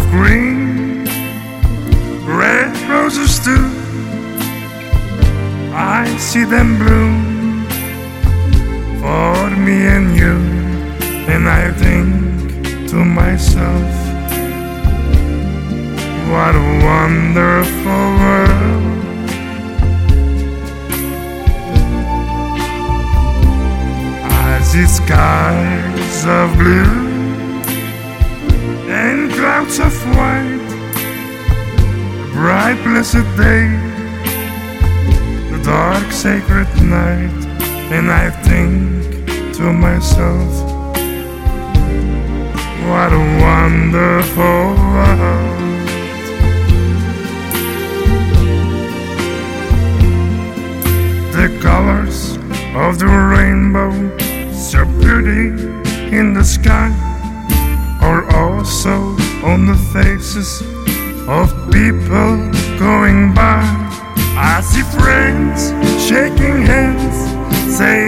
green, red roses too. I see them bloom for me and you, and I think to myself, what a wonderful world. I see skies of blue and clouds of white, a bright blessed day, the dark sacred night, and I think to myself, what a wonderful world. The colors of the rainbow, so pretty in the sky, are also on the faces of people going by. I see friends shaking hands, saying